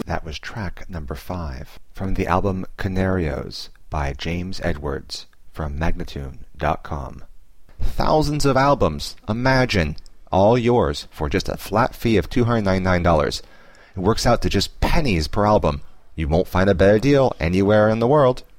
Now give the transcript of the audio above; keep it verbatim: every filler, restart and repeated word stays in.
That was track number five from the album Canarios by James Edwards from Magnatune dot com. Thousands of albums, imagine, all yours for just a flat fee of two hundred ninety-nine dollars. It works out to just pennies per album. You won't find a better deal anywhere in the world.